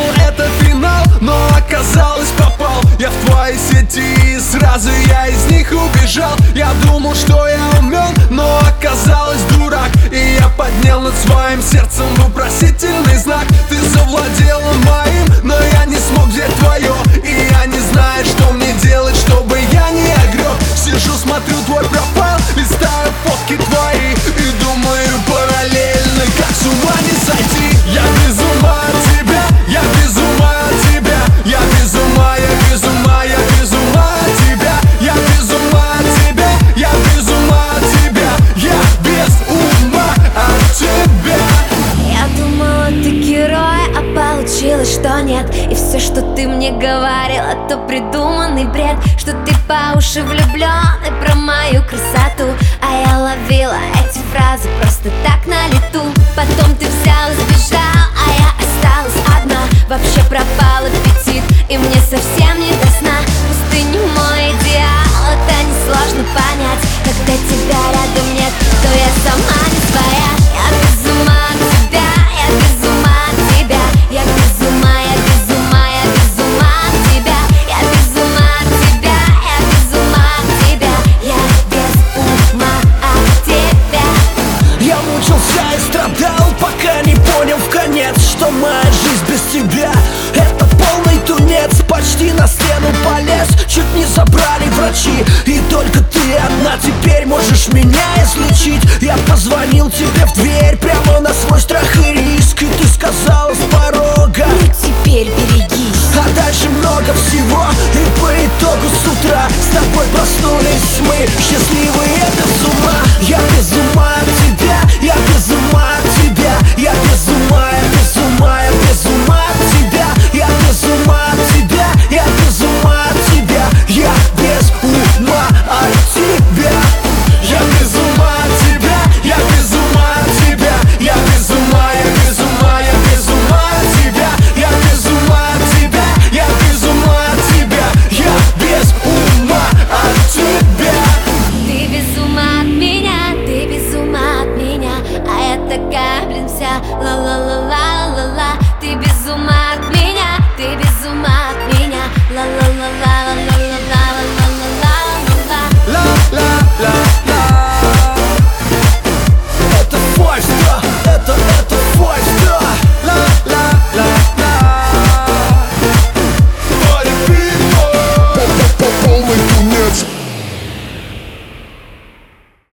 думал, это финал, но оказалось попал я в твои сети, и сразу я из них убежал. Я думал, что я умен, но оказалось дурак. И я поднял над своим сердцем вопросительный знак. Ты завладела моим, но я не смог взять твое. И я не знаю, что мне делать, чтобы я не огреб. Сижу, смотрю твой профайл, листаю фотки твои и думаю параллельно, как с ума не сойти. Я без ума от тебя, я без ума от тебя. Я без ума, я без ума, я без ума от тебя. Я без ума от тебя, я без ума от тебя. Я без ума от тебя. Я думала, ты герой, а получилось, что нет. И все, что ты мне говорила, то придуманный бред. Что ты по уши влюблен и про мою красоту. А я ловила эти фразы просто так на лету. Потом ты взял и сбежал, а я осталась одна. Вообще пропал аппетит, и мне совсем не до сна. Пустыня мой идеал, это несложно понять. Когда тебя рядом нет, то я сама не своя. Я без ума от тебя, я без ума от тебя. Я без ума, я без ума, я без ума от тебя. Я без ума от тебя, я без ума от тебя. Я без ума от тебя. Я мучился и страдал, пока не понял в конец, что моя жизнь без тебя — это полный тунец. Почти на стену полез, чуть не забрали врачи. И только ты одна теперь можешь меня излечить. Я позвонил тебе в дверь прямо на свой страх и риск. И ты сказала с порога: ну теперь берегись. А дальше много всего. И по итогу с утра с тобой проснулись мы, счастливые без ума. Я без ума